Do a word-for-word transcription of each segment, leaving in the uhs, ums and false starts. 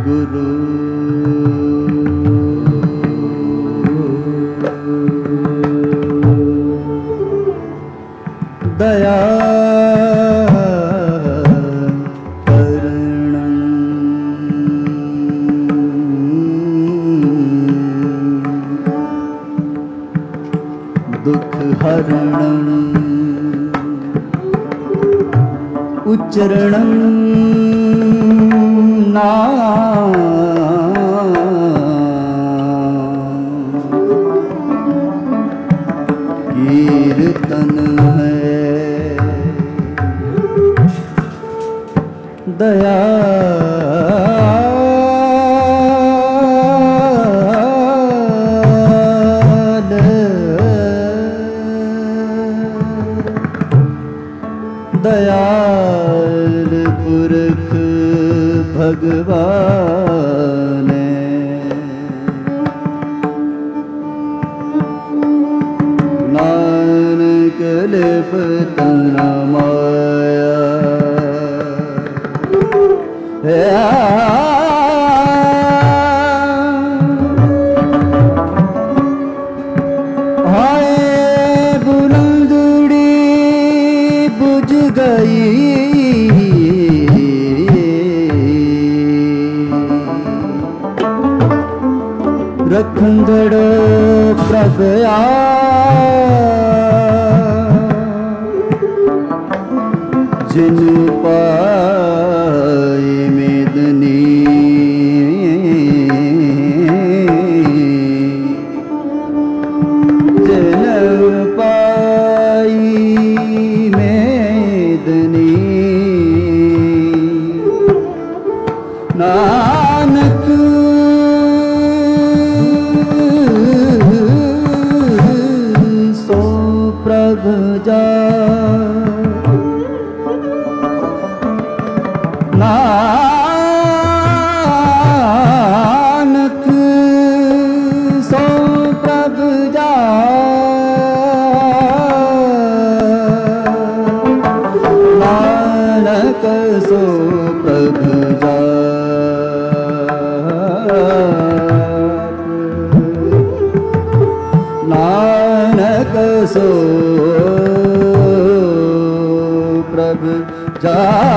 गुरु दया करणं दुख हरणं उच्चरणं नाम कीर्तन है दया दयाल पुरख भगवान नानक लिपत न माया हाय बुलंदड़ी बुझ गई रखंदड़ प्रभ आ जिन पाई मेदनी जिन पाई मेदनी नानक सो प्रभ जा नानक सो प्रभ जा नानक सो प्रभ जा नानक सो प्रभ जा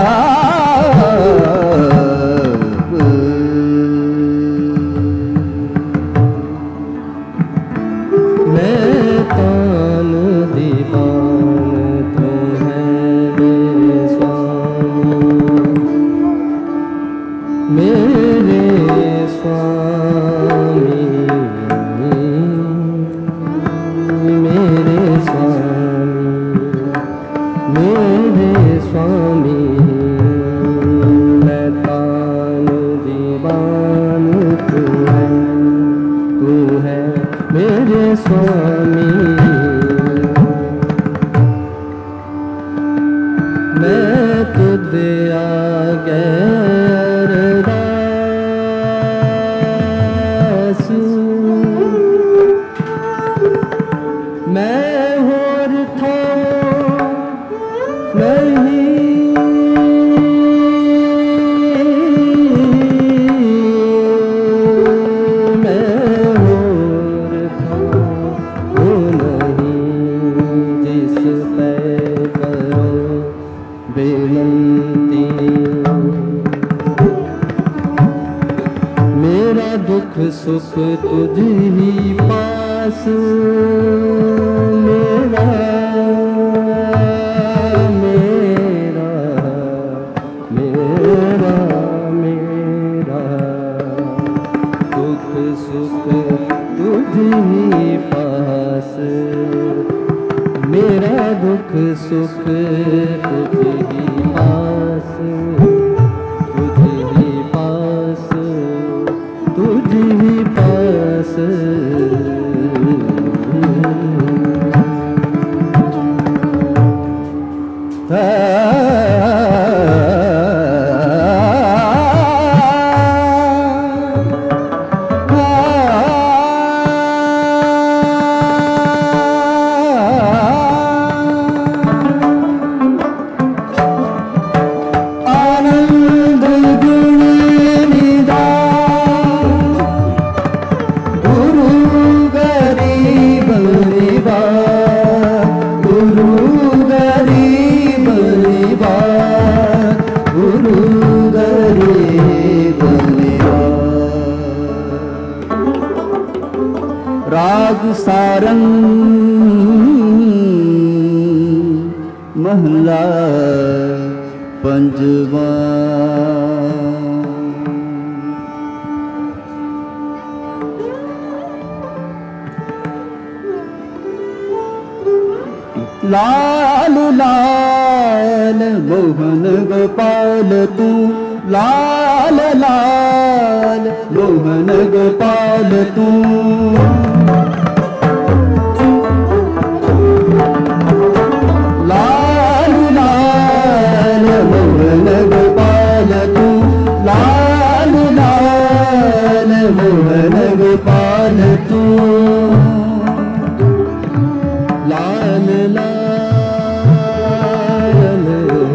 सुख तुझ ही पास मेरा मेरा मेरा मेरा दुख सुख तुझ ही पास मेरा दुख सुख तुझ ही पास तुझ ही पास तुझ ही पास आनंद गुण निधान राग सारंग महला पंजवा। लाल लाल मोहन गोपाल तू, लाल लाल मोहन गोपाल तू। लाल लाल मोहन गोपाल तू, लाल लाल मोहन गोपाल तू। लाल लाल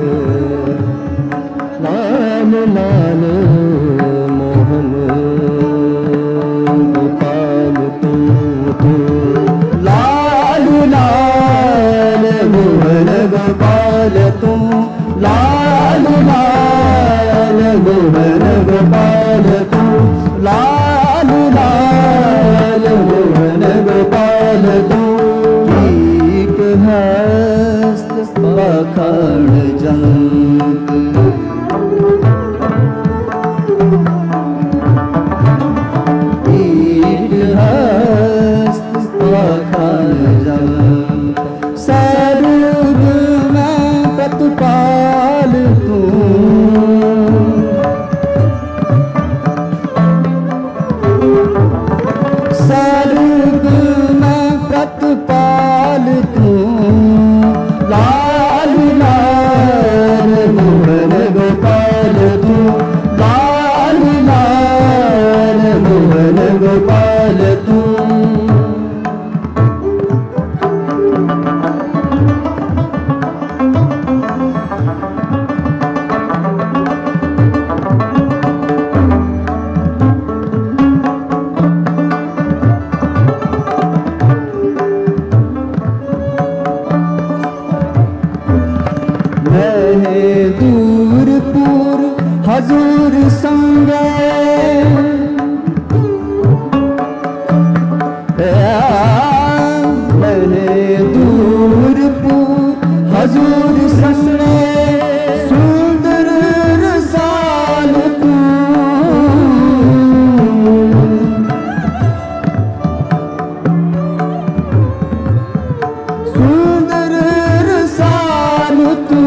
लाल लाल मोहन गोपाल तू तू। लाल लाल मोहन गोपाल तू, लाल लाल मोहन गोपाल तू, लाल लाल मोहन गोपाल तू। हस्त पाखंड जंग, ईट हस्त पाखंड जंग। सरूप में प्रतिपाल तू, सरूप में प्रतिपाल तू। लाल लाल मोहन गोपाल तू, लाल लाल मोहन गोपाल तू। दूर पूर हजूर संग, मैंने दूर पूर हजूर संग। सुंदर रसाल तू, सुंदर रसाल तू।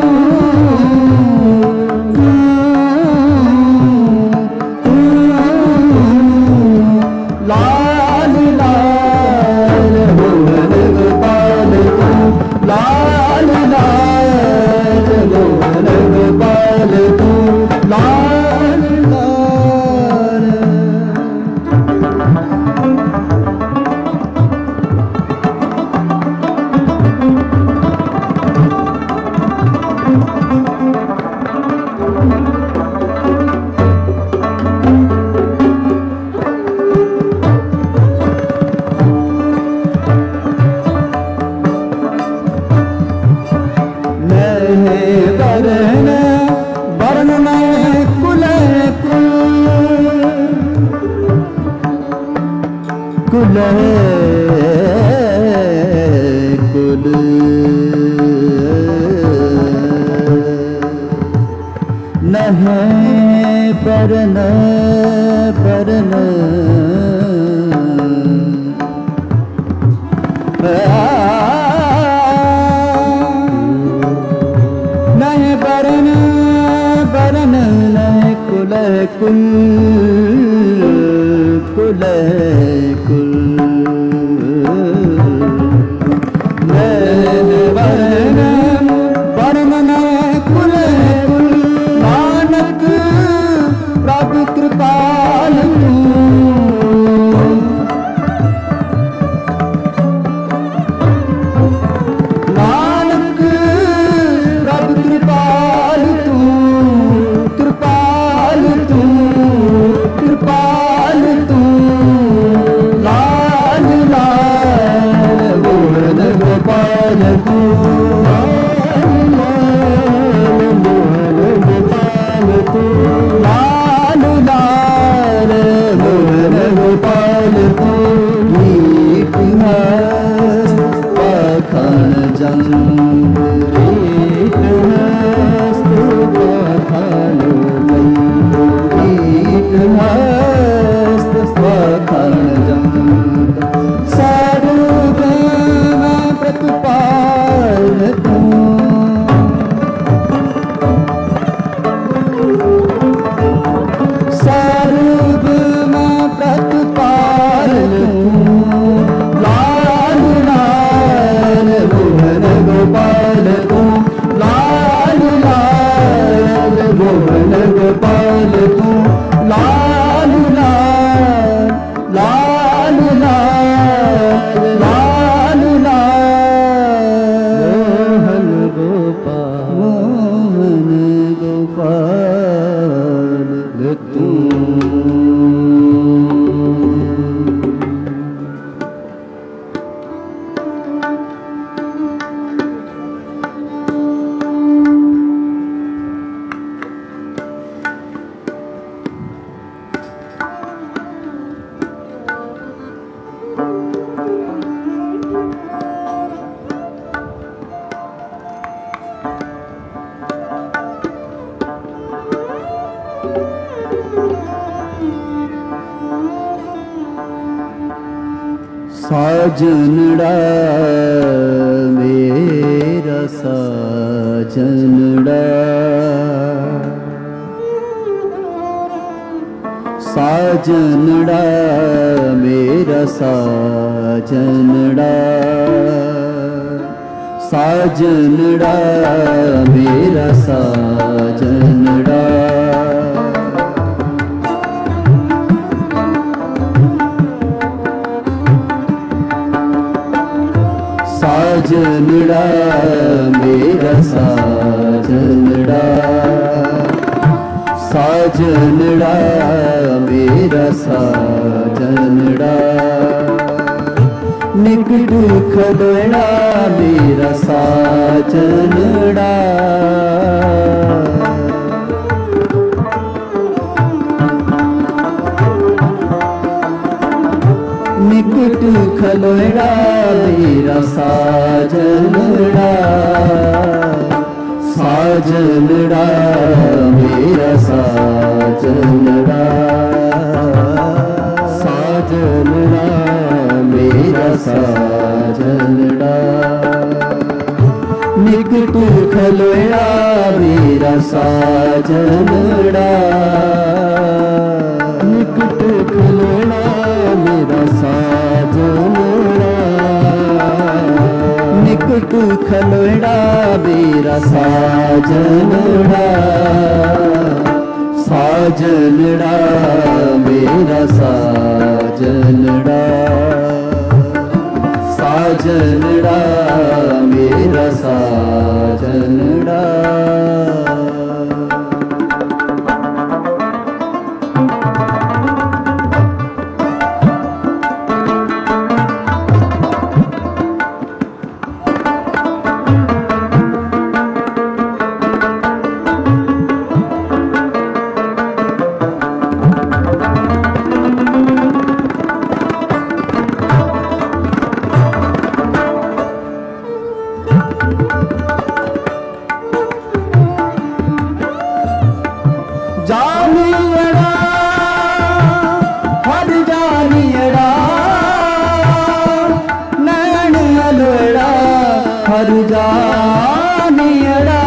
लाल लाल मोहन गोपाल तू, लाल लाल मोहन गोपाल तू, लाल लाल। वरण वरण में कुल कुल कुल कुल नहीं बरन बरन नहीं बरन बरन नहीं कुल कुल कुल कुल नहीं बरन बरन नहीं कुल कुल। नानक प्रभु कृपाल तू, साजनड़ा मेरा साजनड़ा साजनड़ा मेरा साजनड़ा साजनड़ा मेरा साजनड़ा साजनड़ा मेरा साजनड़ा साजनड़ा मेरा साजनड़ा निकट खलड़ा मेरा साजनड़ा निकट खलड़ा मेरा साजनड़ा साजनड़ा मेरा साजनड़ा साजनड़ा मेरा साजनड़ा निकट खलड़ा मेरा साजनड़ा निकट खलड़ा मेरा साजनड़ा निकट खलड़ा मेरा साजनड़ा साजनड़ा मेरा साजनड़ा साजनड़ा मेरा साजनड़ा जानियड़ा हर जानियड़ा नैन अलड़ा हर जानियड़ा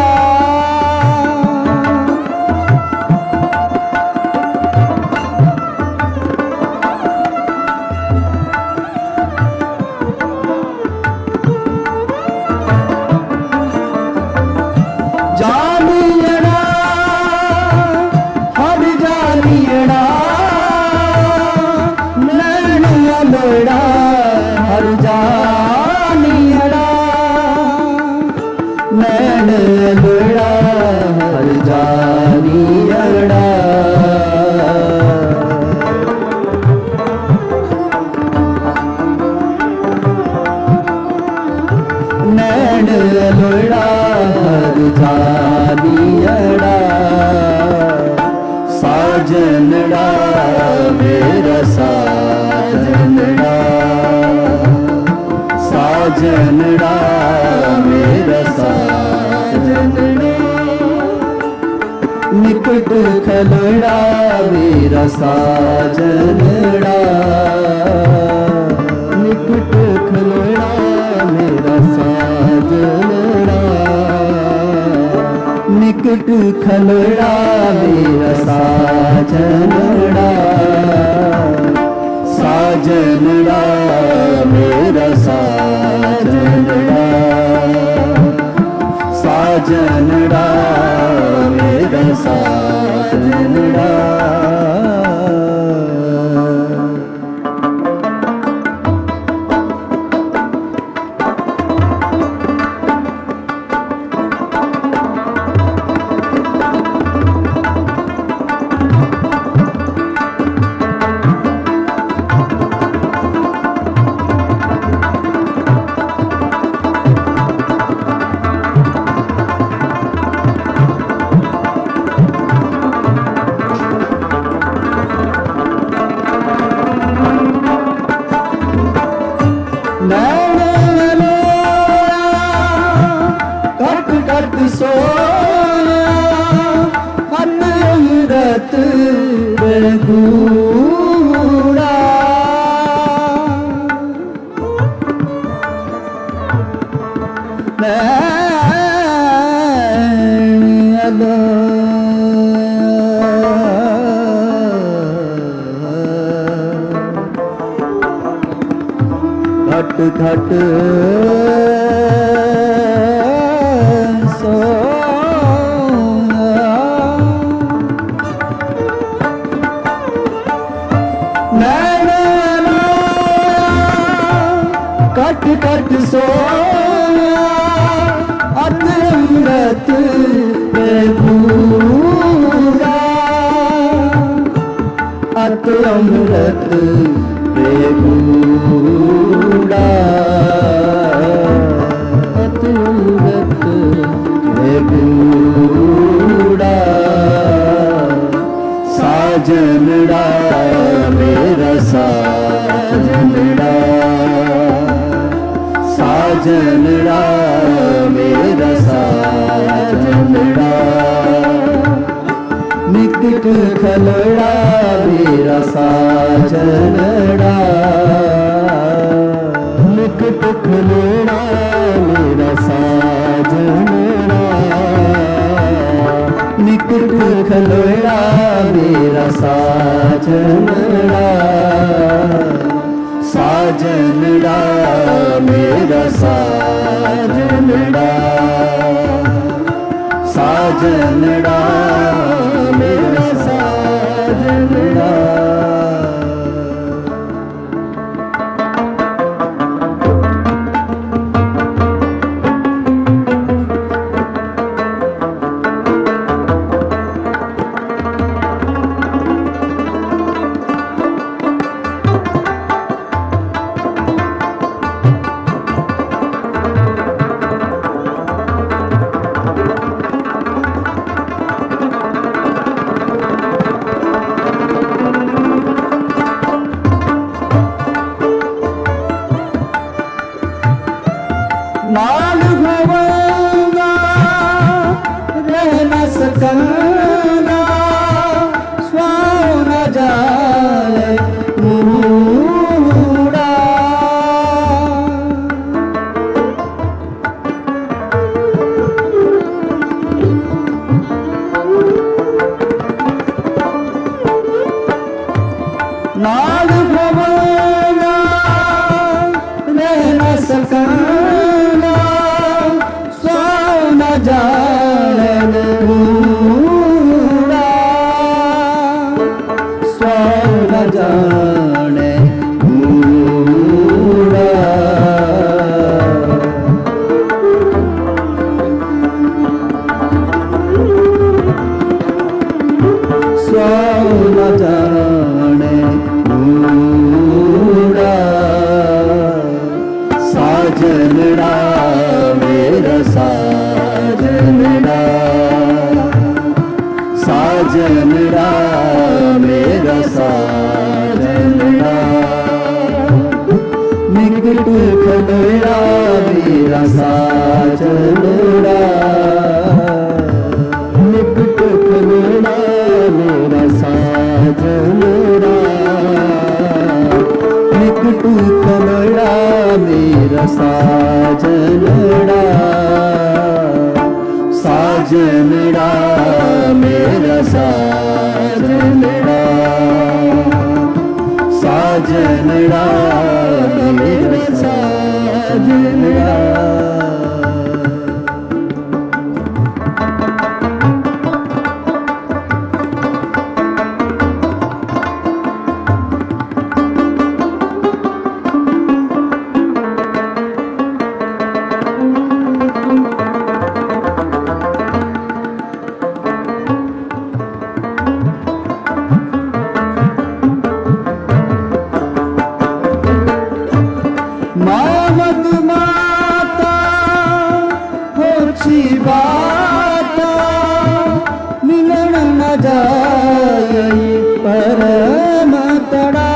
जानियड़ा नैन अलड़ा हर जानियड़ा नैन अलड़ा हर जानियड़ा नैन अलड़ा हर जानियड़ा साजनड़ा मेरा साजनड़ा साजनड़ा मेरा साजनड़ा निकट खलड़ा मेरा साजनड़ा निकट खलड़ा मेरा साजनड़ा निकट खलड़ा मेरा साजनड़ा साजनड़ा मेरा साजनड़ा साजनड़ा मेरा साजनड़ा घट सो कट कट सोया अत अमृत बेगूड़ा अत अमृत बेगूड़ा अत अमृत बेगूड़ा साजनड़ा मेरा साजनड़ा साजनड़ा मेरा साजनड़ा निकट खलड़ा मेरा साजनड़ा निकट खलड़ा मेरा साजनड़ा निकट खलड़ा मेरा साजनड़ा साजनड़ा मेरा साजनड़ा साजनड़ा मेरा साजनड़ा नाल भवंगा रह न सकंगा स्वाओ न जाए मूड़ा नाल भवंगा रह न सकंगा जान मूड़ा स्वान जाने मूड़ा स्वान जाने मूड़ा साजनड़ा मेरा साजनड़ा साजनड़ा मेरा साजनड़ा निकट खलड़ा मेरा साजनड़ा निकट खलड़ा मेरा साजनड़ा निकट खलड़ा मेरा साजनड़ा साजनड़ा मेरा साजनड़ा साजनड़ा मेरा साजनड़ा मामद माता होची बाता मिलन न जाए परम तड़ा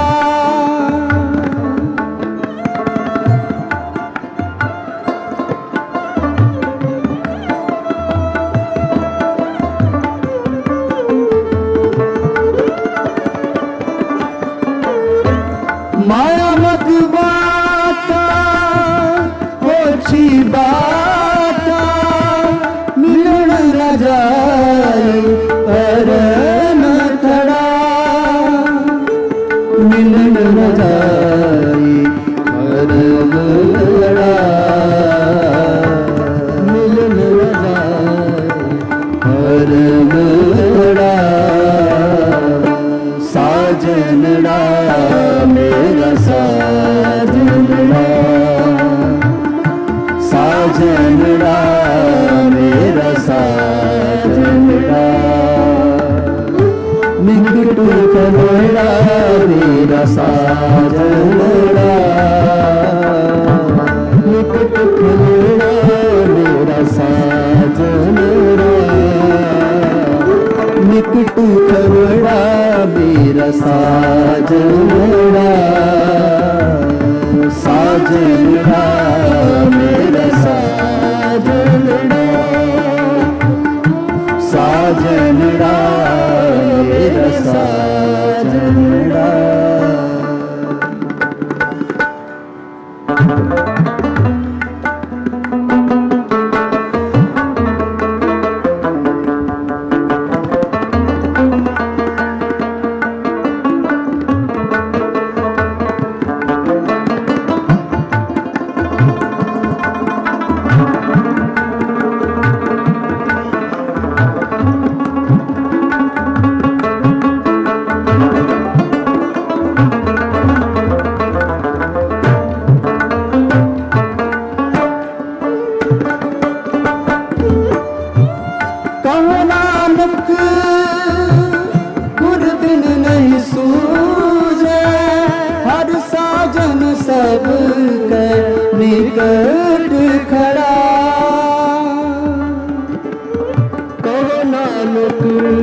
मामद माता होची बाता मिलन न जाए परम तड़ा मिलन न जाए हरमड़ा मिलन हरमड़ा साजनड़ा मेरा साजनड़ा साजनड़ा मेरा साजनड़ा निकटू कमड़ा मेरा साजनड़ा निकटू कमड़ा मेरा साजनड़ा निकटू कमड़ा मेरा साजनड़ा साजनड़ा मेरा साजनड़ा साजनड़ा मेरा साजनड़ा सब कर निकट खड़ा कहो नानक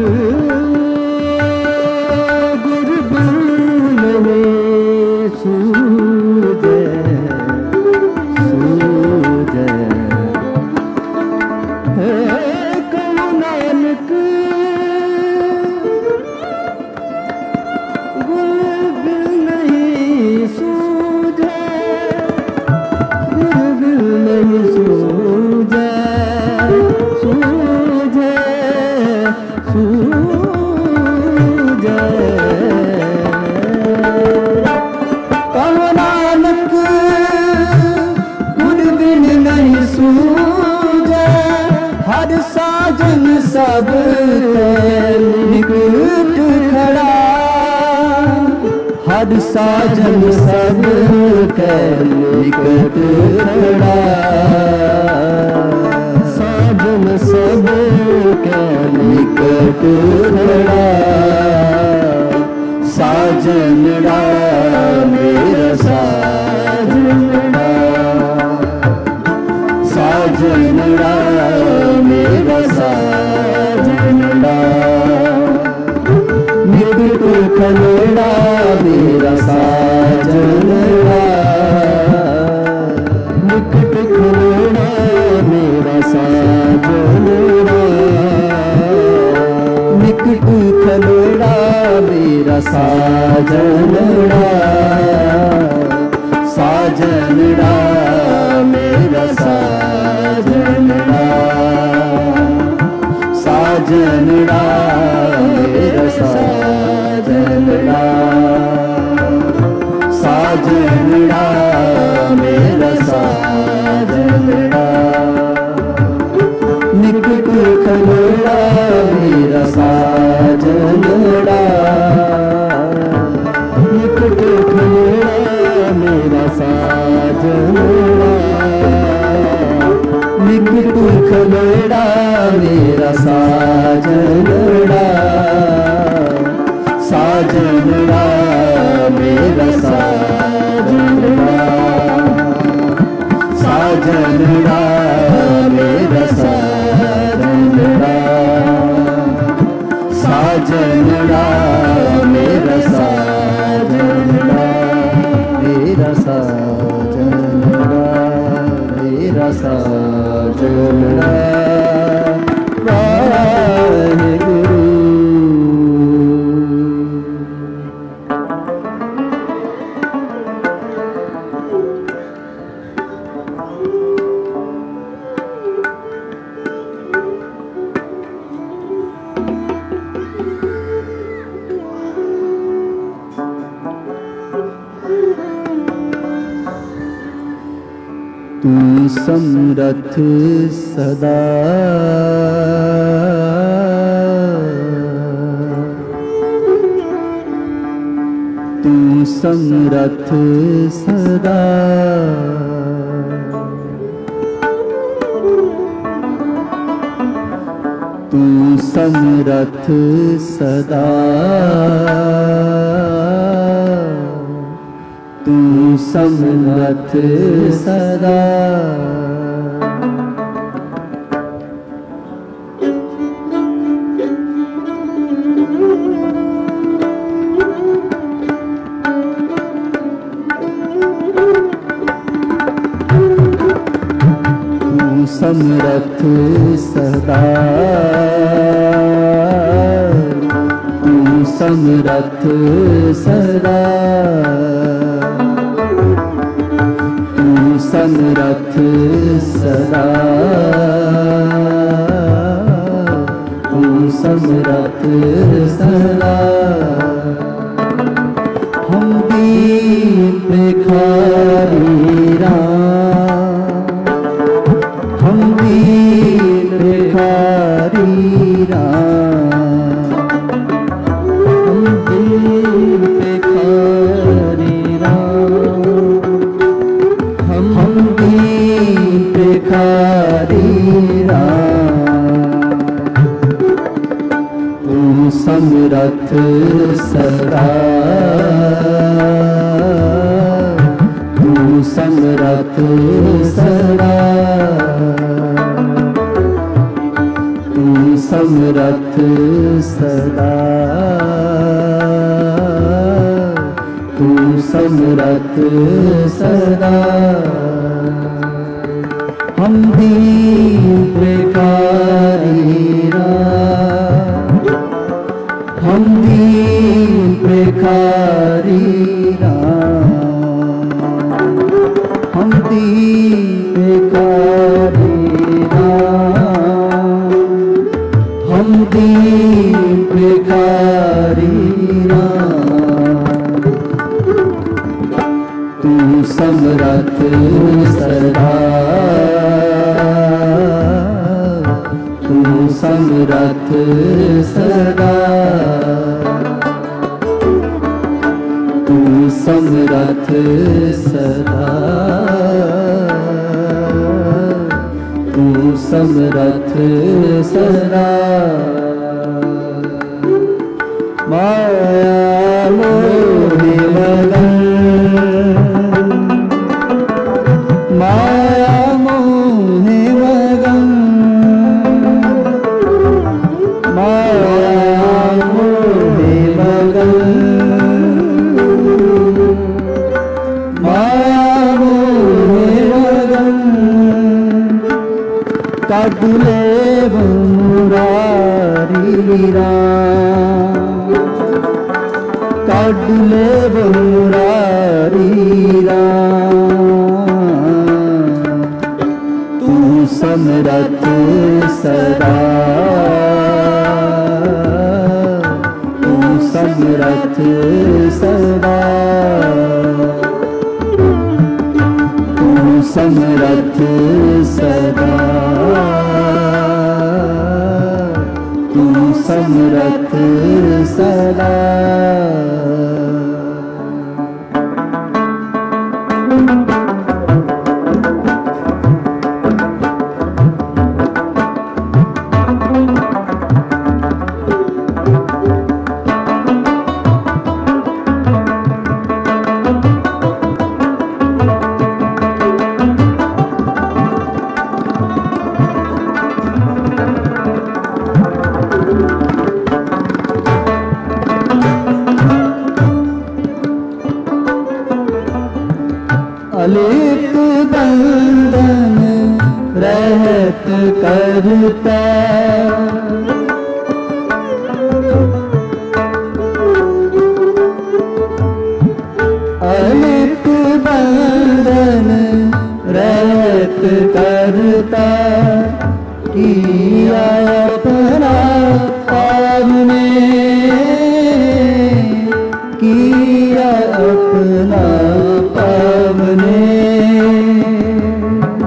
गुरु बिन में सूझे सूझे कहो नानक गुरु बिन नहीं सूझे सूझे सूझे सूझे कहो नानक गुरु बिन नहीं सूझे हर साजन सब निकट खड़ा हर साजन सब के निकट खड़ा साजन सब के निकट खड़ा साजनड़ा मेरा साजनड़ा साजनड़ा मेरा साजनड़ा निकट खड़ा मेरा साजनड़ा निकट खड़ा मेरा साजनड़ा निकट खड़ा मेरा साजनड़ा साजनड़ा मेरा साजनड़ा साजनड़ा मेरा साजनड़ा साजनड़ा मेरा साजनड़ा निकट खड़ा मेरा साजनड़ा निकट तू समरथ सदा, तू समरथ सदा, तू समरथ सदा, तू समरथ सदा। समरथ सदा, तू समरथ सदा, तू समरथ सदा, तू समरथ सदा। हम दीन भिखारी राम, हम दीन भिखारी राम, हम दीन भिखारी राम, हम हम दीन भिखारी राम। तू समरथ सदा, तू समरथ सदा, तू समरथ सदा, तू समरथ सदा। हम दीन भिखारी राम, हम दीन भिखारी राम, हम दीन भिखारी राम, हम दीन भिखारी राम। तू समरथ सदा, तू समरथ सदा, तू समरथ सदा, तू समरथ सदा। माया मोहि मगन, माया मोहि मगन, माया मोहि मगन, माया मोहि मगन। काढ़ ले मुरारी राम, काढ़ ले मुरारी राम। तू समरथ सदा, तू समरथ सदा, तू समरथ सदा, तू समरथ सदा। अलिप बंधन रहत करता, अलिप बंधन रहत करता। किया अपना आपने, किया अपना पावने,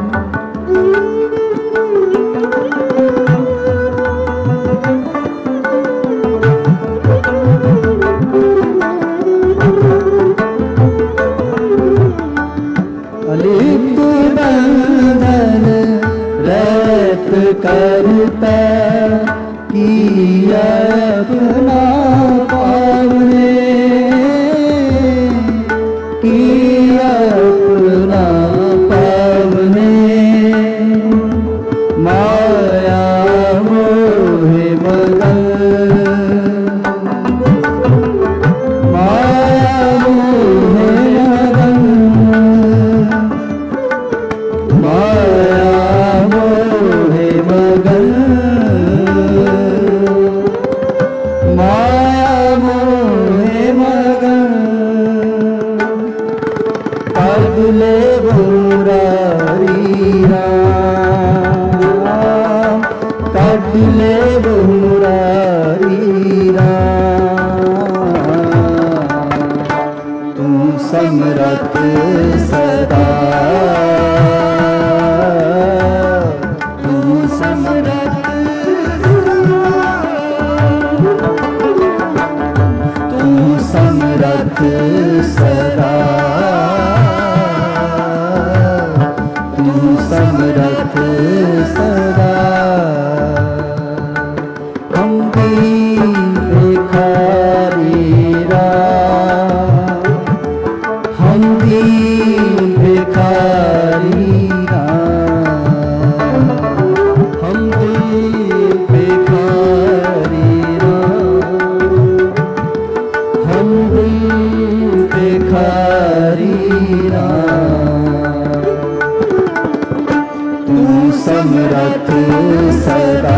काढले मुरारी राम, काढले मुरारी राम। तू समरथ सदा, तू समरथ, तू समरथ सदा, तू समरथ सदा। हम दीन भिखारी राम, हम दीन भिखारी राम, हम दीन भिखारी राम, हम दीन भिखारी राम। तू समरथ सदा,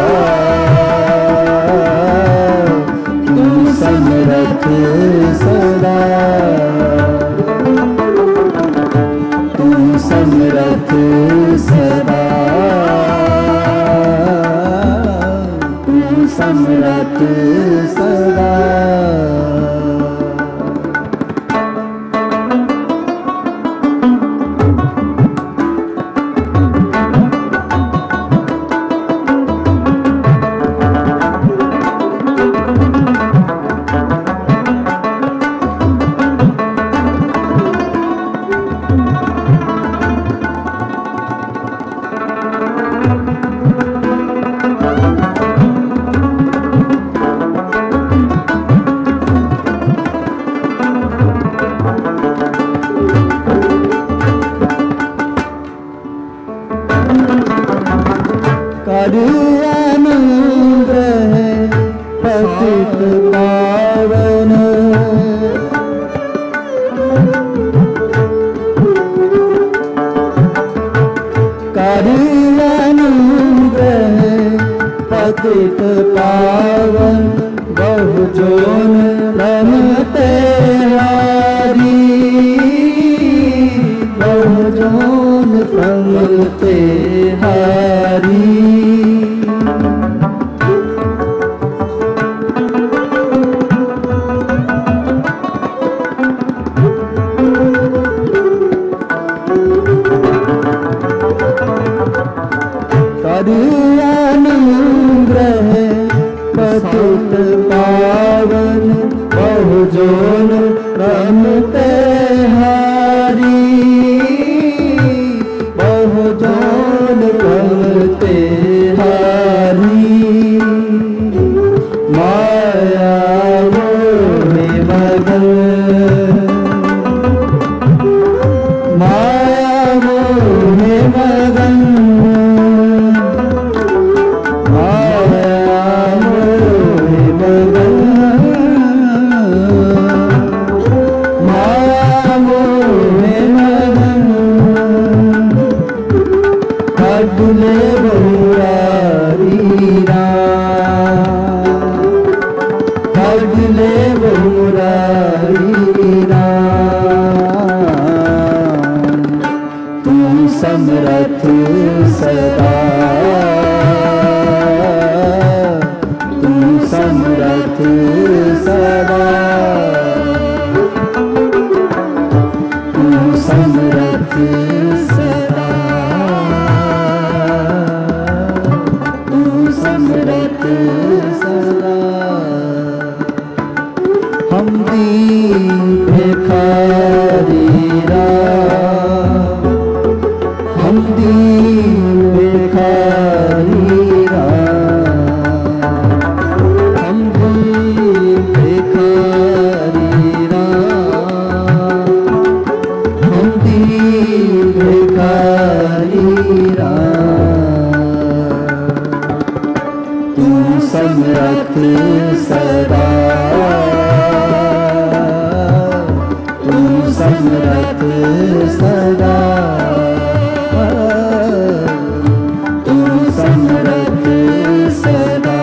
तू समरथ सदा, तू समरथ सदा, तू समरथ सदा। कर अनुग्रह पतित पावन, कर अनुग्रह पतित पावन। बहुजोन रमते हारी, बहुजोन रमते हारी। कर अनुग्रह पतित पावन, बहुजोन रमते हारी, बहुजोन रमते हारी। माया मोहे मगन, माया मोहे मगन, काढले मुरारी राम, काढले मुरारी राम। तू समरथ सदा, तू समरथ सदा, तू समरथ सदा, तू समरथ सदा। हम दीन भिखारी राम, हम दीन भिखारी राम, हम दीन भिखारी राम, हम दीन भिखारी राम। तू समरथ सदा, तू समरथ सदा, तू समरथ सदा,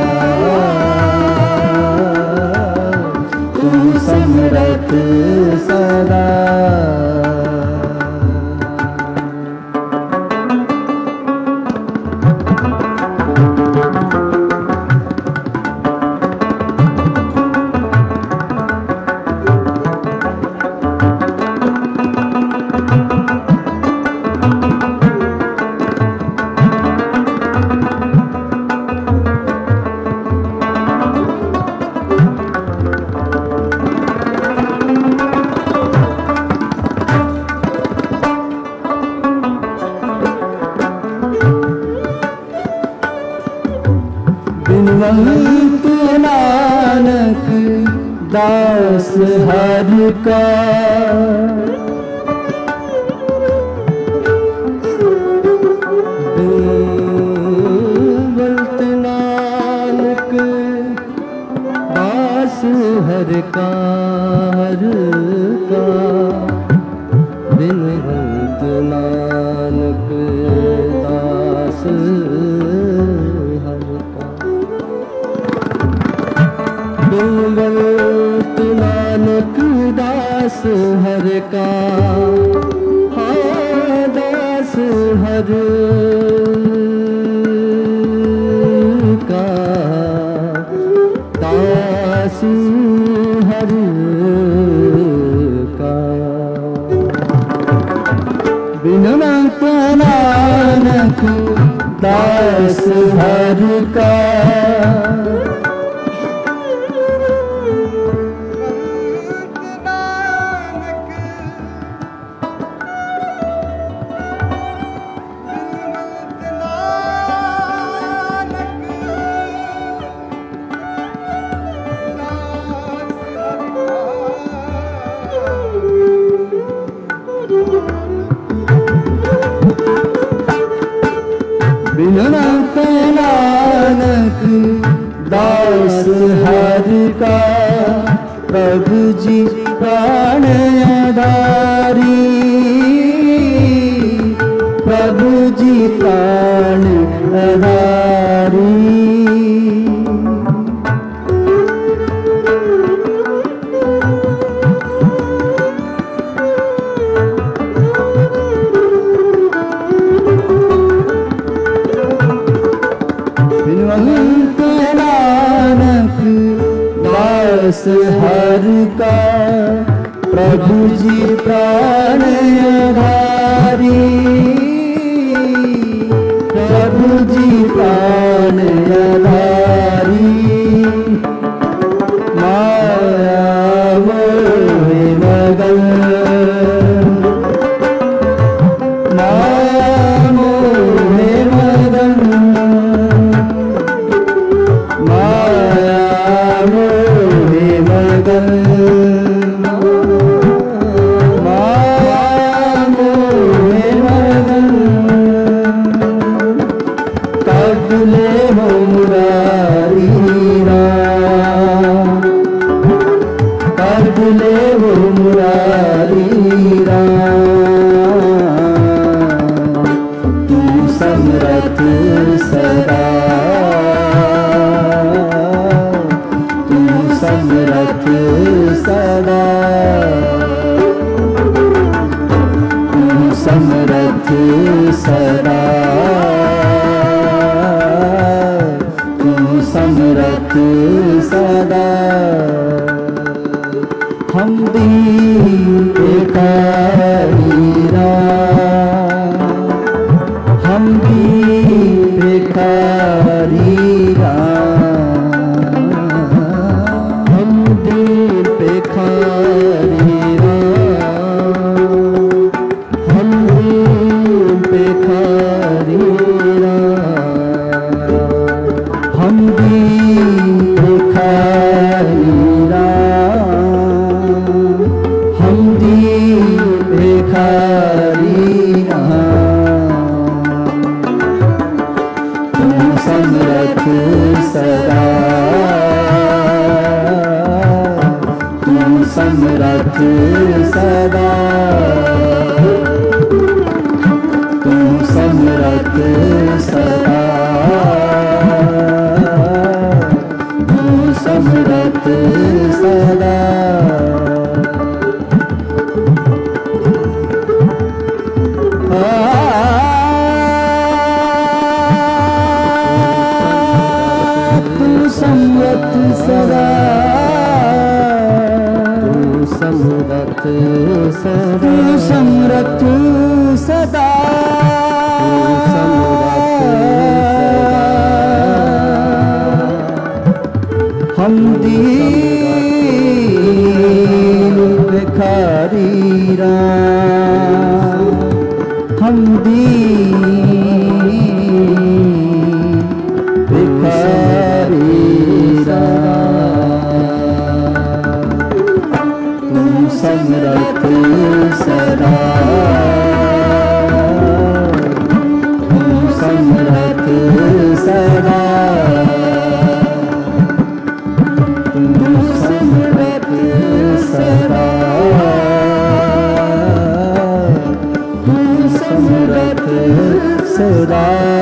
तू समरथ सदा। बिनवंत नानक दास हर का। बिनवंत नानक दास हर का, हर का। बिनवंत नानक दास हर का। बिनवंत नानक दास हर का, हाँ दास हर का, दास हर का। बिनवंत नानक दास हर का। बिनवंत नानक दास हर का। प्रभु जी प्राण आधारी, प्रभु जी प्राण आधारी। बिनवंत नानक दास हर का। प्रभु जी प्राण आधारी, प्रभु जी प्राण आधारी। माया मोह मगन, माया मोह मगन, माया मोह मगन, माया मोह मगन। कब ले हो मुरारी राम, कब ले हो मुरारी राम। तू समरथ सदा, तू समरथ सदा, तू समरथ सदा, तू समरथ सदा। हम दीन भिखारी राम, हम दीन भिखारी राम, हम दीन भिखारी राम, हम दीन भिखारी राम, हम दीन भिखारी राम, हम दीन भिखारी राम। तू समरथ सदा, तू समरथ सदा, तू समरथ सदा, तू समरथ सदा। तू समरथ सदा, तू समरथ सदा, तू समरथ सदा, हम दीन भिखारी राम, हम दीन भिखारी सदा तू समरथ सदा तू समरथ सदा तू समरथ सदा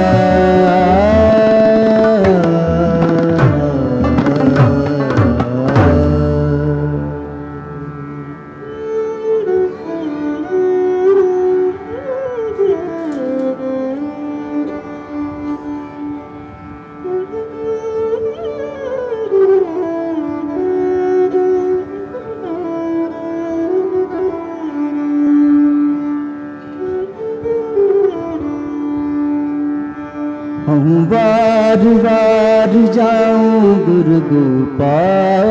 हम बार बार जाऊं गुरु गोपाल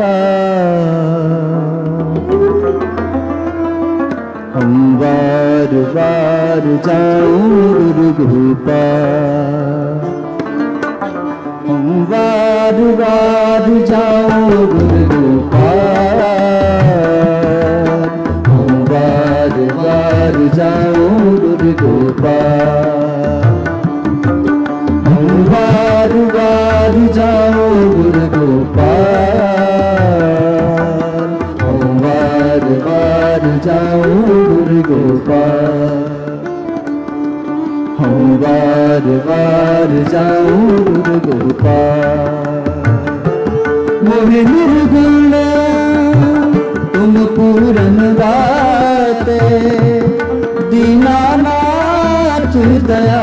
हम बार बार जाऊं गुरु गोपाल हम बार बार जाऊं गुरु गोपाल हम बार बार जाऊं गुरु गोपाल बार बार जाओ गुरु गोपाल हम बार बार जाओ गुरु गोपाल हम बार बार जाओ गुरु गोपाल मोहि निर्गुण तुम पूरन दाते दीनानाथ दया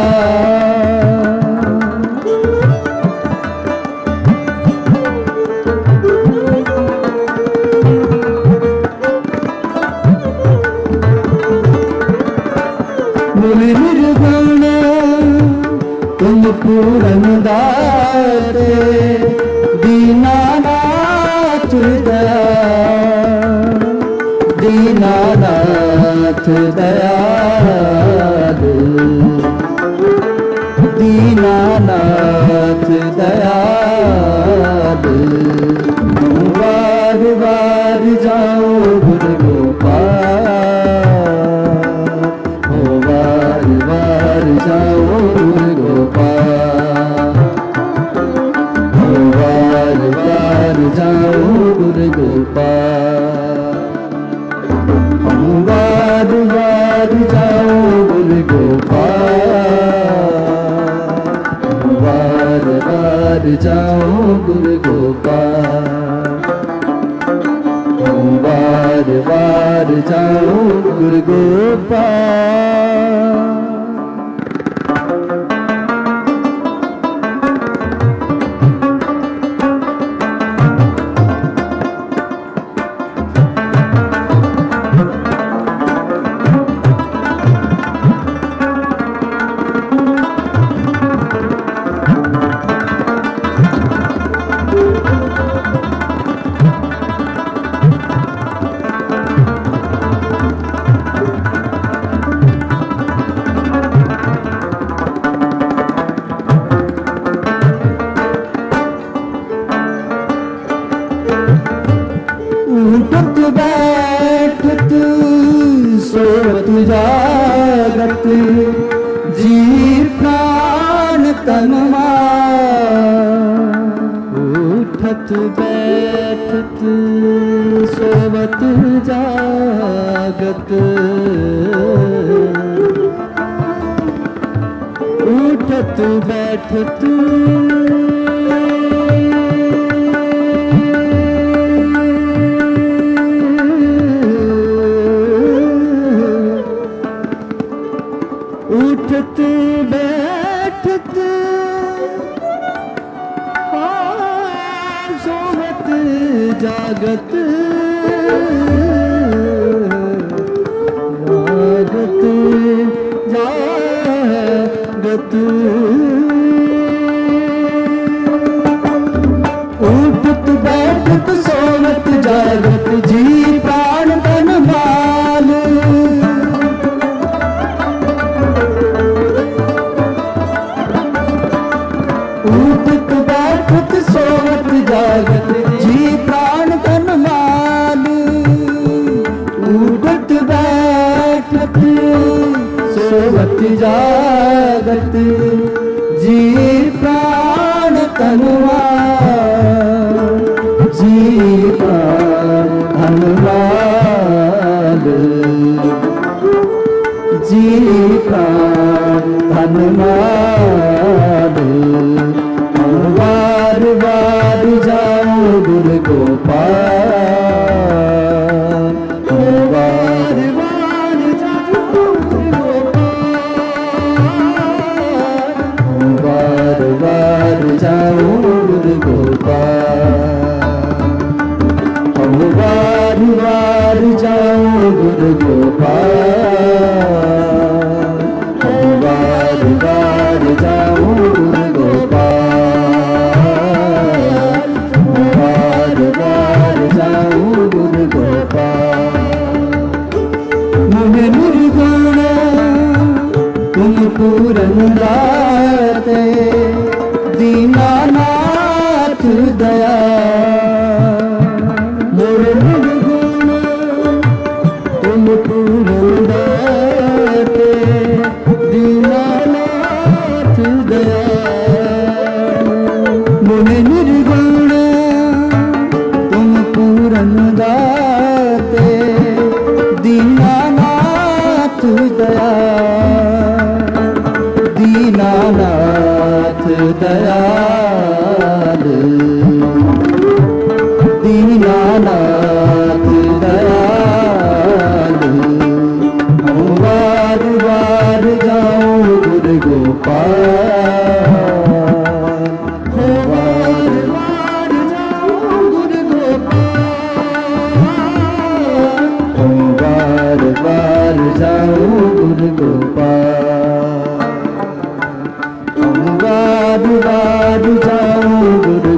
निर्गुण तुम पूरन दाते दीनानाथ दया दीनानाथ दयालु दीनानाथ दयालु बार बार जाओ गुरु गोपाल बार बार जाओ गुरु गोपाल बार बार जाओ गुरु गोपाल हम बार बार जाओ गुरु गोपाल बार बार जाओ गुरु गोपाल बार बार जाओ गुरु गोपाल उठत बैठत सोवत जागत जी प्राण तन उठत बैठत सोवत जागत उठत बैठत उठत बैठत सोवत जागत जागत जागत उठत बैठत सोवत जागत जी प्राण तन माल उठत बैठत सोवत जागत जी प्राण तन माल सोवत जागत जी प्राण तनवार जी प्राण धनवाद जी प्राण धनवाद बार बार जाओ गुरु गोपाल बार बार जाओ गुरु गोपाल बार बार जाओ गुरु गोपाल हम बार बार जाओ गुरु गोपाल हम बार बार जाओ गुरु गोपाल बार बार जाओ गुरु गोपाल मुझे निर्गुण तुम पूरन दाते दीनानाथ दया मोरे निर्गुण तुम पूरन दाते दीनानाथ दया मुझे निर्गुण तुम पूरन दाते दीनानाथ दया दीनानाथ दयाल दीनानाथ दयाल हम बार बार जाओ गुरु गोपाल हो बार बार जाओ गुरु गोपाल हम बार बार जाओ गुरु गोपाल हम बार बार जाओ गुरु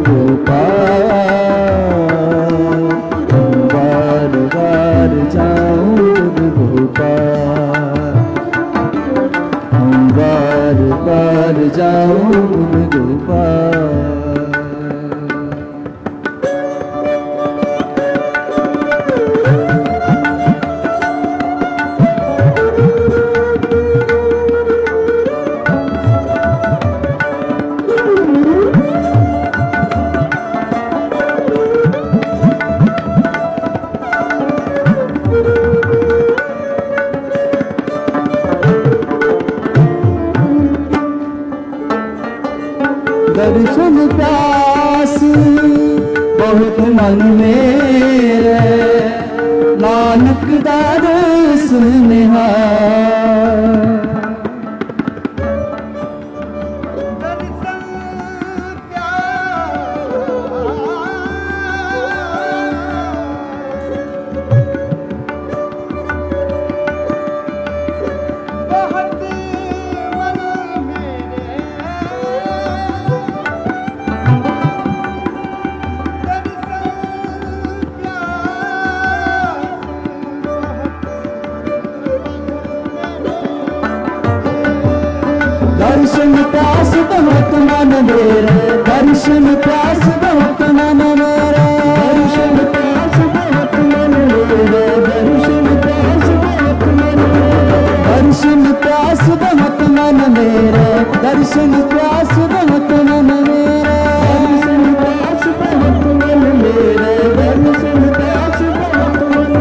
गोपाल हम बार बार जाओ गुरु गोपाल हम बार बार जाओ गुरु गोपाल दर्शन प्यास बहुत मन मेरे नानक दर्श निहार दर्शन प्यास बहुत मन मेरे दर्शन प्यास बहुत मन मेरे दर्शन प्यास बहुत मन मेरे दर्शन प्यास बहुत मन दर्शन प्यास बहुत मन मेरे दर्शन प्यास बहुत मन मेरे दर्शन प्यास बहुत मन मेरे दर्शन प्यास बहुत मन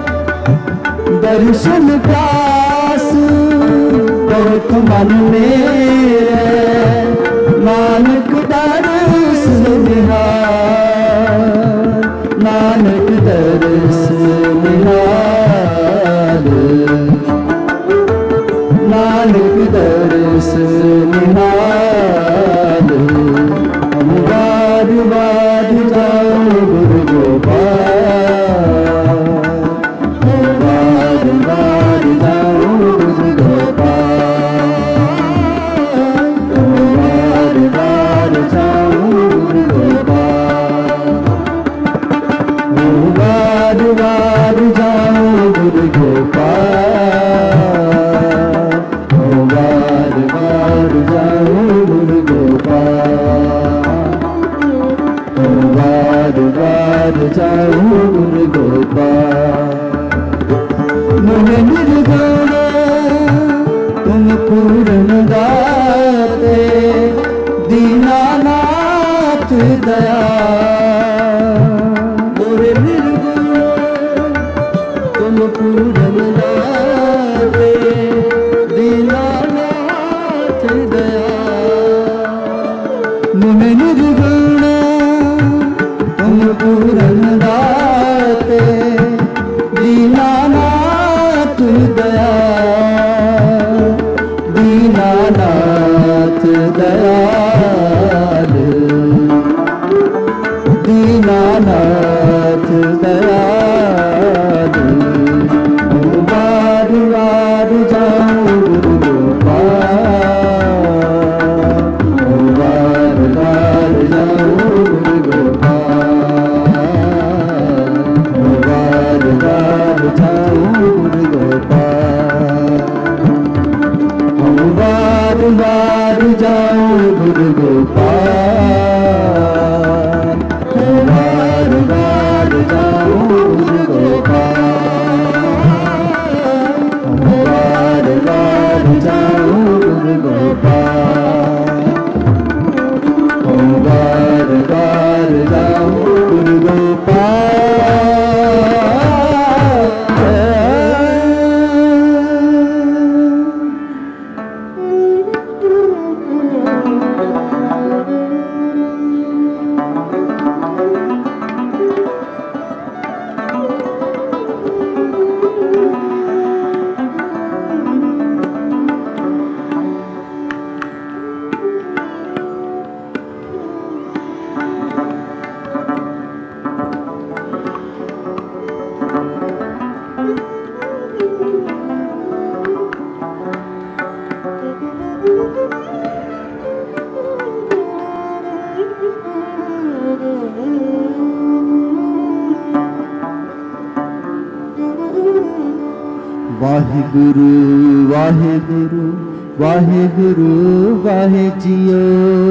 दर्शन प्यास बहुत मन मेरे नानक दर्श निहार नानक दर्श निहार नानक दर्श निहार हम बार बार जाओ गुरु गोपाल हम बार बार जाओ गुरु गोपाल दयाल, दीनानाथ दयाल, दीनानाथ दयाल। बार बार जाऊं गुरु गोपाल, बार बार जाऊं गुरु गोपाल, बार बार जाऊं गुरु गोपाल, बार बार जाऊं गुरु गोपाल, बार बार जाऊं गुरु गोपाल, बार बार जाऊं गुरु गोपाल, बार बार जाऊं गुरु गोपाल। वाहिगुरु वाहिगुरु वाहिगुरु वाहे जियो,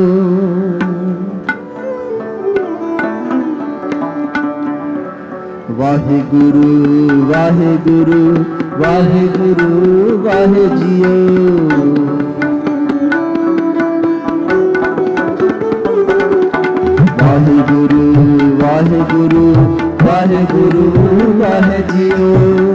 वाहिगुरु वाहिगुरु वाहिगुरु वाहे जियो, वाहिगुरु वाहिगुरु वाहिगुरु वाहे जियो,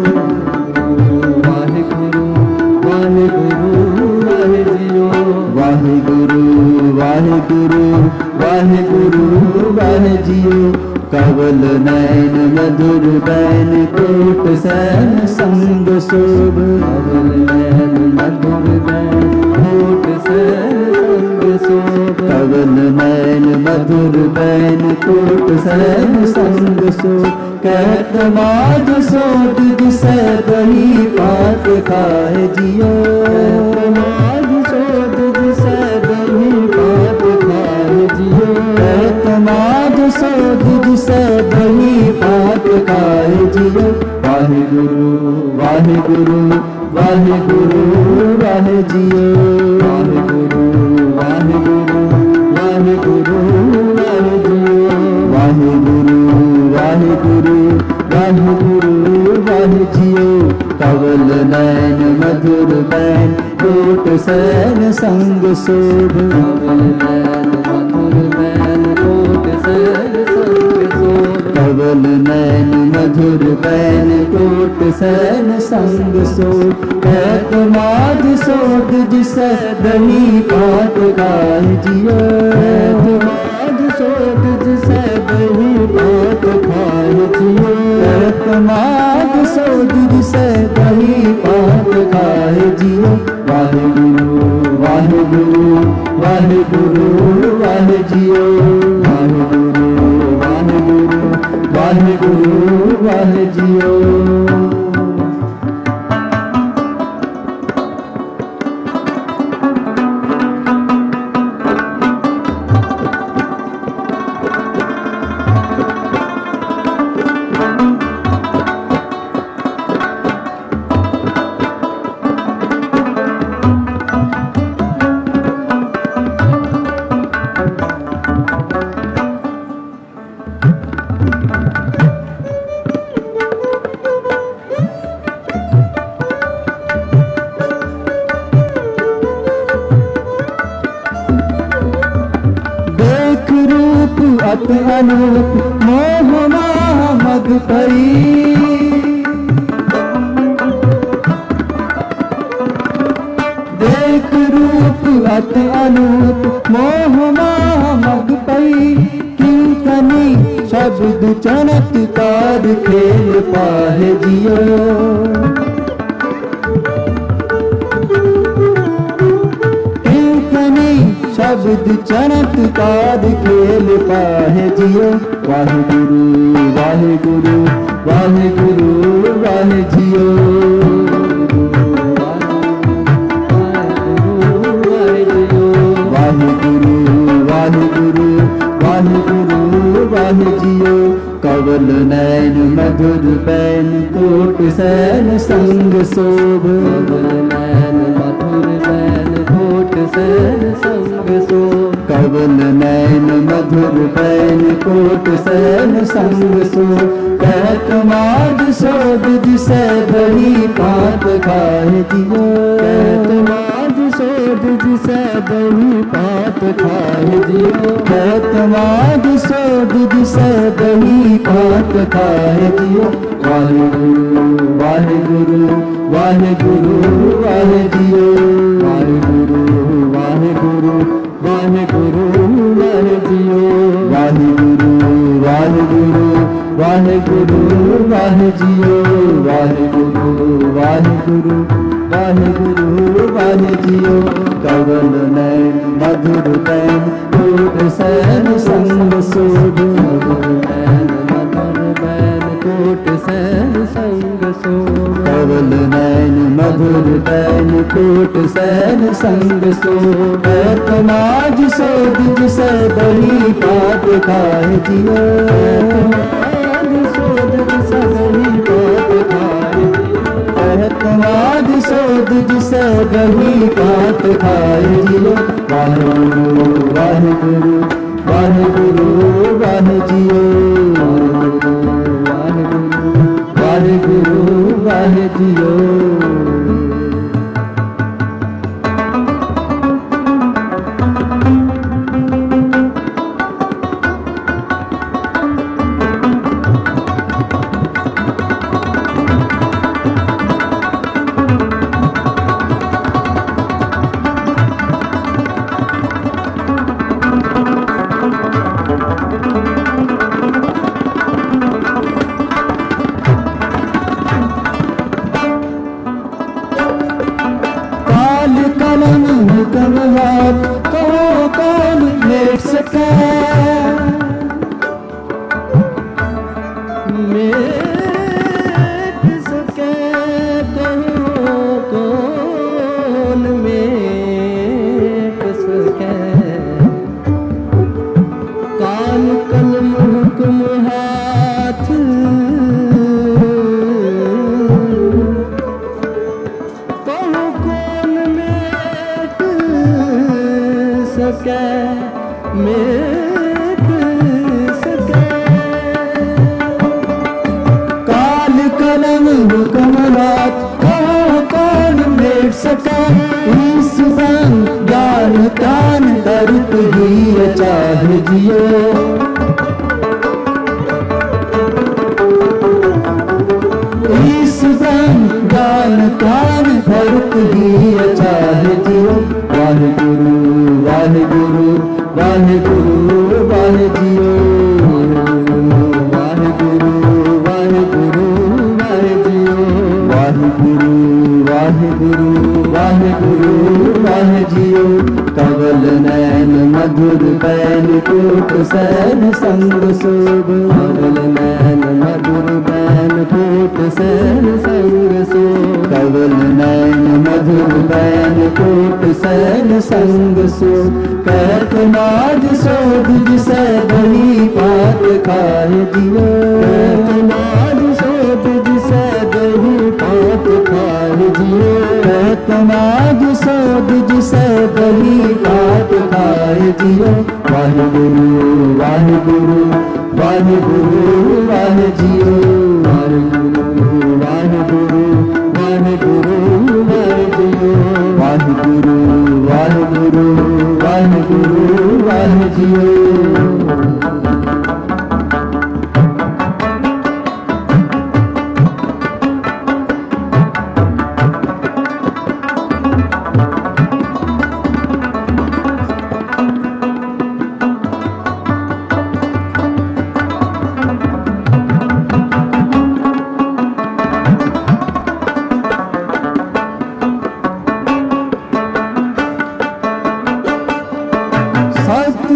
वाहिगुरु वाहिगुरु वाहे जियो, वाहिगुरु वाहिगुरु वाहिगुरु वाहे जियो। कवल नैन मधुर बैन कोट सैन संग शोभ, कवल नैन मधुर बैन कोट सैन संग शोभ, कवल नैन मधुर बैन कोट सैन संग शोभ। कहत माध सोध दिसै दही पात खाए जियो, कहत माध सोध दिसै दही पात खाए जियो, कहत माध सोध दिसै दही पात खाए जियो। वाहिगुरु वाहिगुरु वाहिगुरु वाहे जियो, वाहिगुरु वाहिगुरु वाहिगुरु वाहे जियो, वाहिगुरु वाहिगुरु वाहिगुरु वाहे जियो। कवल नैन मधुर बैन कोट सैन संग शोभ, कवल नैन मधुर बैन कोट सैन संग शोभ, कवल नैन मधुर बैन कोट सैन संग शोभ। कहत माध सोध दिसै दही पात खाए जियो, कहत माध सोध दिसै दही पात खाए जियो, कहत माध सोध दिसै दही पात खाए जियो। वाहिगुरु वाहिगुरु वाहिगुरु वाहे जियो, वाहिगुरु वाहिगुरु वाहिगुरु वाहे जियो। अत अनूप मोह माह मग पई, देख रूप अत अनूप मोह माह मग पई। किंकनी शब्द चमत्कार खेल पाहे जियो, शब्द चमत्कार खेल पाए जियो। वाहिगुरु वाहिगुरु वाहिगुरु वाहे जियो। वाहिगुरु वाहिगुरु वाहिगुरु वाहे जियो। कवल नैन मधुर पैन कोट सैन संग शोभ। कवल नैन मधुर पैन कोट सैन संग शोभ। कवल नैन मधुर पैन कोट सैन संग शोभ। कहत माद सोध जिसे बड़ी पात खाए जियो। कहत माद सोध जिसे बड़ी पात खाए जियो। कहत माद सोध जिसे बड़ी पात खाए जियो। वाहिगुरु वाहिगुरु वाहिगुरु वाहे जियो। वाहिगुरु वाहिगुरु वाहिगुरु वाहे जियो। वाहिगुरु वाहिगुरु वाहिगुरु वाहे जियो। वाहिगुरु वाहिगुरु वाहिगुरु वाहे जियो। कवल नैन मधुर पैन कोट सैन संग शोभ। कवल नैन मधुर पैन कोट सैन संग शोभ। कवल नैन मधुर पैन कोट सैन संग शोभ। समाज शोध जिसे बड़ी पात खाए जियो। शोध जिसे बड़ी पात खाए जियो। समाज शोध जिसे बड़ी पात खाए जियो। वाहिगुरु वाहिगुरु वाहिगुरु वाहे जियो। वाहिगुरु वाहिगुरु वाहे जियो।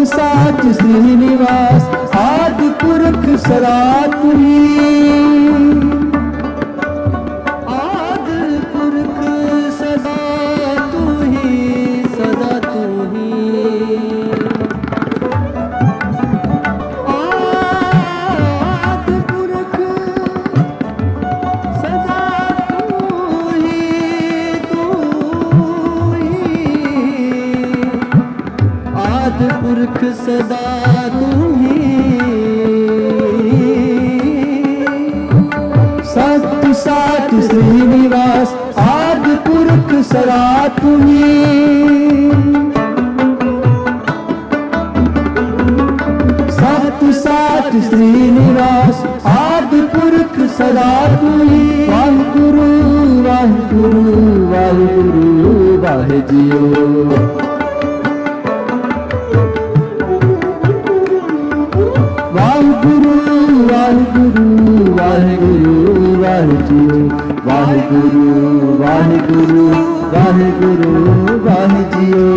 साच श्रीनिवास आदि पुरख सदा तू ही, आदि पुरख सदा तू ही, सदा तू ही, आदि पुरख सदा तू ही, तू ही, आदि पुरख सदा तू ही, सत्य साच श्रीनिवास आदि पुरख सदा तू ही, सत्य साच श्रीनिवास आदि पुरख सदा तू ही। वाहिगुरु वाहिगुरु वाहिगुरु वाहे जियो, वाहिगुरु वाहिगुरु वाहिगुरु वाहे जियो, वाहिगुरु वाहिगुरु वाहिगुरु वाहे जियो,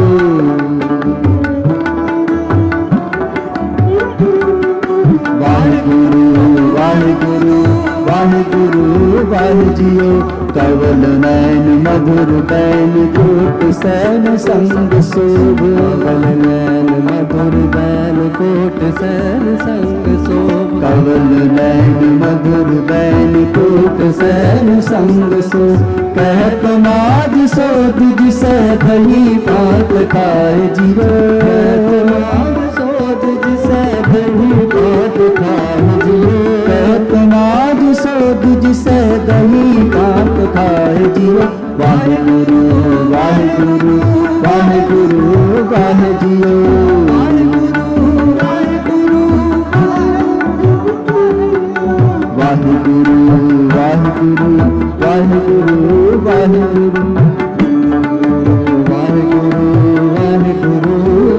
वाहिगुरु वाहिगुरु वाहिगुरु वाहे जियो। कवल नैन मधुर बैन कोट सैन संग शोभ, कवल नैन मधुर बैन कोट सैन संग शोभ, कवल नैन मधुर बैन कोट सैन संग शोभ। कहत माज सोध जिसे दही पात खाए जियो, कहत माज सोध जिसे दही पात खाए जियो, कहत माज सोध जिसे दही पात खाए जियो। वाहिगुरु वाहिगुरु वाहिगुरु वाहे जियो, वाहिगुरु वाहिगुरु वाहिगुरु वाहिगुरु वाहिगुरु वाहिगुरु वाहिगुरु वाहिगुरु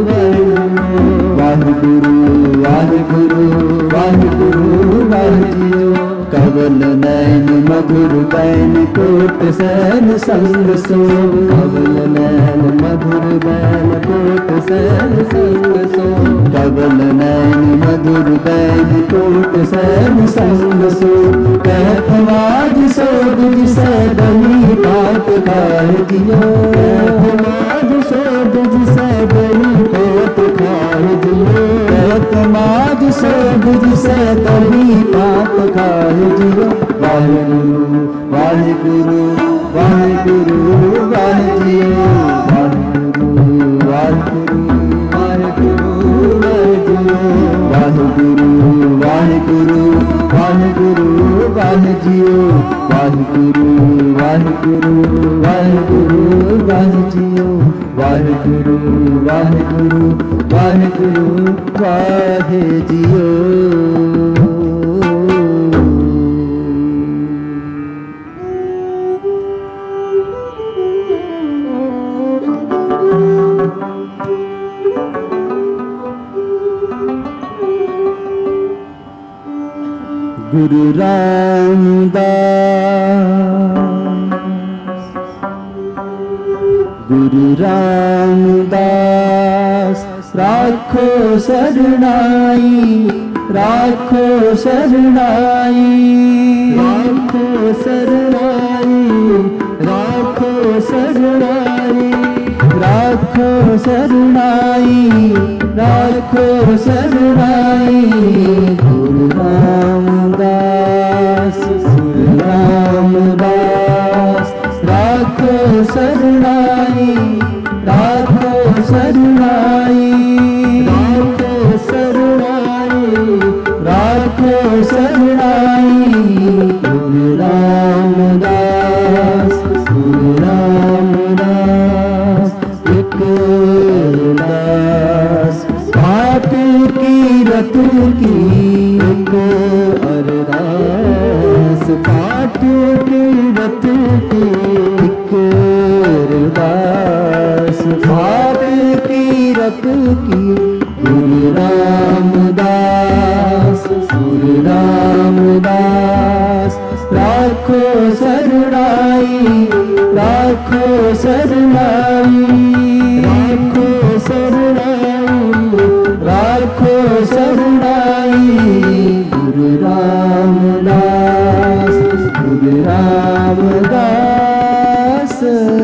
वाहिगुरु वाहिगुरु वाहिगुरु वाहे जियो। कवल नैन मधुर बैन कोट सैन संग शोभ, कवल नैन मधुर बैन कोट सैन संग शोभ, कवल नैन मधुर बैन कोट सैन संग शोभ। कहत माज सोध जिसे दही पात खाए जियो, कहत माज सोध जिसे दही पात खाए जियो, कहत माज सोध जिसे दही पात खाए जियो। वाहिगुरु वाहिगुरु वाहिगुरु वाहे जियो, वाहिगुरु वाहिगुरु वाहिगुरु वाहे जियो, वाहिगुरु वाहिगुरु वाहिगुरु वाहे जियो, वाहिगुरु वाहिगुरु वाहिगुरु वाहे जियो, वाहिगुरु वाहिगुरु वाहिगुरु वाहे जियो। गुरु रामदास गुरु रामदास राखो शरणाई, राखो शरणाई, राखो शरणाई, राखो शरणाई, राखो शरणाई, राखो शरणाई। गुरु रामदास गुरु रामदास राखो शरणाई, राखो शरणाई, राखो शरणाई, राखो शरणाई। गुरु रामदास गुरु रामदास एक दास पापी की रत की एक अरदास, पापी की रत की एक अरदास, पापी की रत की। गुरु रामदास गुरु रामदास राखो शरणाई, राखो शरणाई, राखो शरणाई, रामदास गुरु रामदास।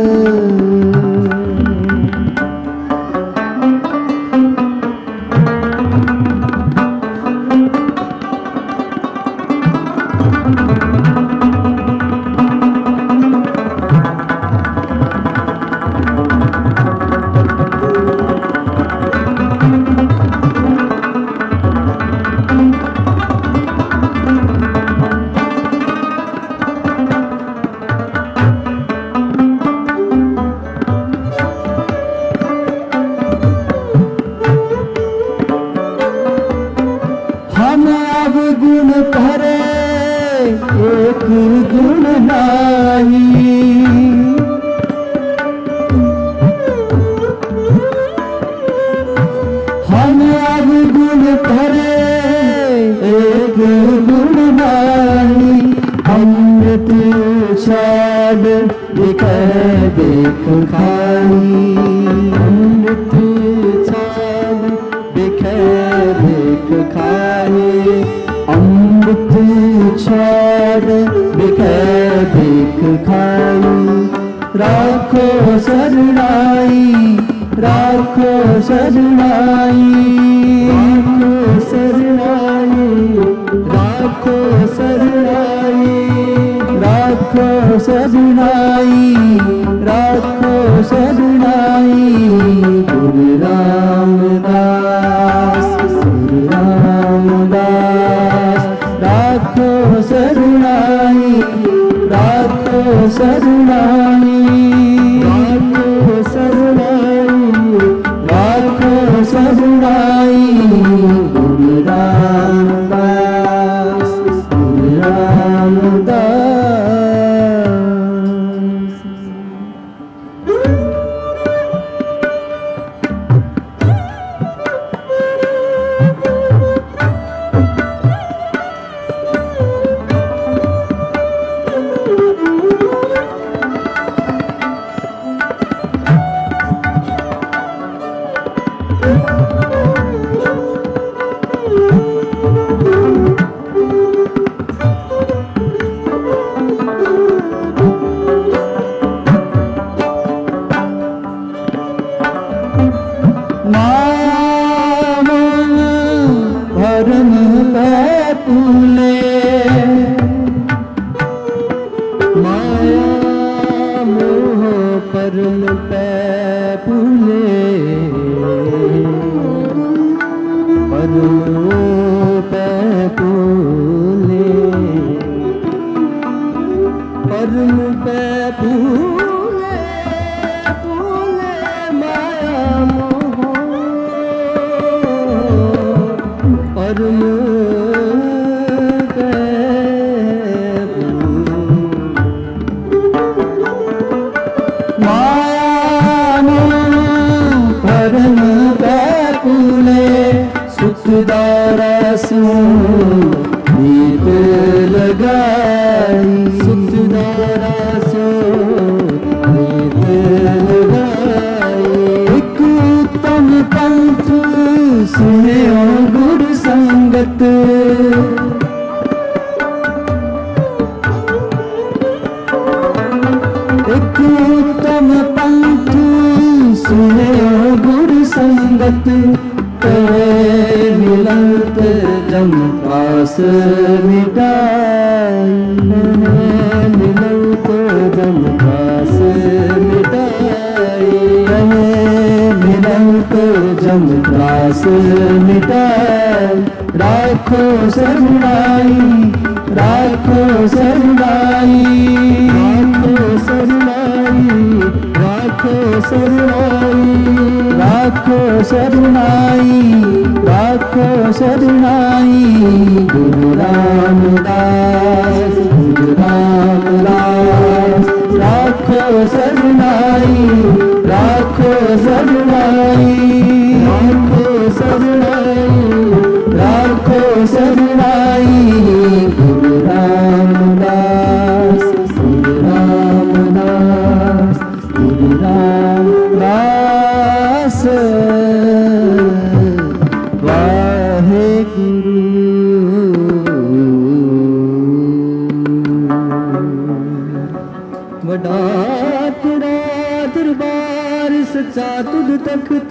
गुण भरे एक गुण नाही, हम अब गुण भरे एक गुण नाही। अमृत छाड़ देख देख खाई, अमृत छाड़ देख देख खाई, अमृत छाड़ देख देख खाई। राखो शरणाई राखो शरणाई, राखो शरणाई राखो शरणाई, राखो शरणाई राखो शरणाई। गुरु रामदास गुरु रामदास राखो शरणाई राखो शरणाई, राखो शरणाई राखो शरणाई। गुरु रामदास गुरु रामदास। भरम पूले माया मोह परम पूले, परम पूले परम पूले पूले माया मोह परम माया परम पूले। सुखदारस दीप लगाई, सुखदारस दीप लगाई। एक उत्तम पंथ सुने गुरु संगत, एक उत्तम पंथ सुने गुरु संगत। मिलत जम पास मिटाई, मिलत जम पास मिटाई, मिलत जम पास मिटाई। राखो शरणाई राखो शरणाई, राखो शरणाई राखो शरणाई, राखो शरणाई राखो शरणाई। गुरु रामदास गुरु रामदास राखो शरणाई राखो शरणाई, राखो शरणाई राखो शरणाई। गुरु रामदास गुरु रामदास गुरु रामदास। वाहे गुरु सच्चा तुद तख्त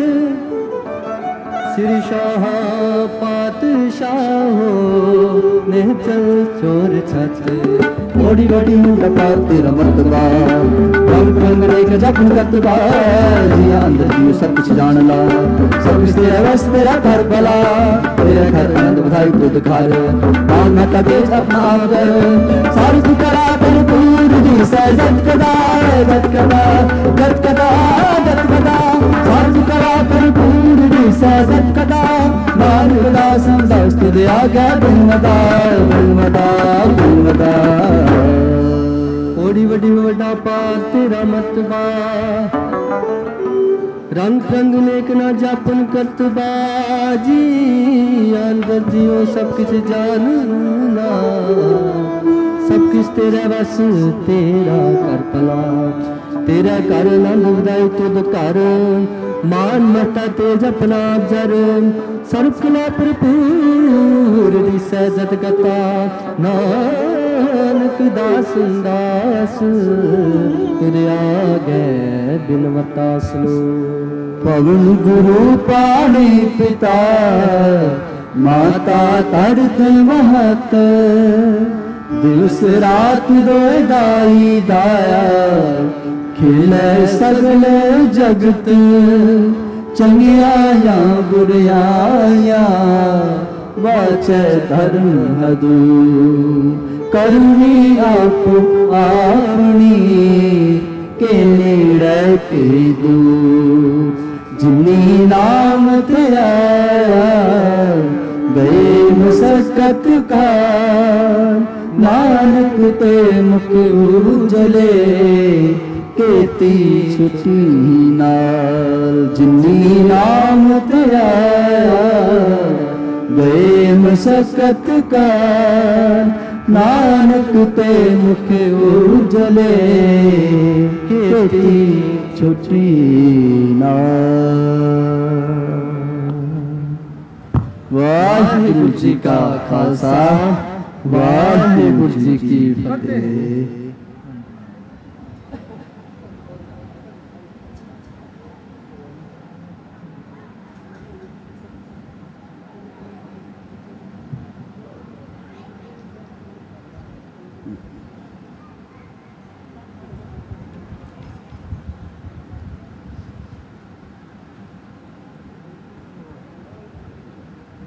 श्री शाह पातशाह निहचल चोर छत ओडी ओडी मुंडा तेरा मर्तबा रंग रंग लेके जपन करतबा जी अंदर जी सब कुछ जान ला सब कुछ तेरा बस तेरा घर भला तेरा घर आनंद बधाई तुद घर मान मता तेज अपना कर सारी तू करा कर पूर दी सजत कदा गत कदा गत कदा गत कदा सारी तू करा कर पूर दी सजत कदा मान कदा संदास तुद आ गया गुणवदा गुणवदा गुणवदा ओडी वडी वड्डा पा तेरा मतबा रंग रंग नेक ना जापन करतबा जी अंदर जियो सब कुछ जानना सब कुछ तेरा बस तेरा कर भला तेरा कर आनंद बधाई तुद कर मान मता तेज अपना जर सर्व कला भरपूर दी सजत कथा नानक दास दास तेरे आगे बिनवता स्लो पवन गुरु पाणी पिता माता तरत महत दिवस रात दोए दाई दाया खिले सगले जगत चंगिया या बुरिया वाचे धर्म हदू करुणी आप आपनी के नेड़े के दूर जिन्नी नाम तेरा गए मुसक्कत का नानक ते मुख उजले केती छुटी नाल जिन्नी नाम तेरा गए मुसक्कत का नानक ते मुख उजले केती छुटी नाल। वाहिगुरु जी का खालसा वाहिगुरु जी की फतेह।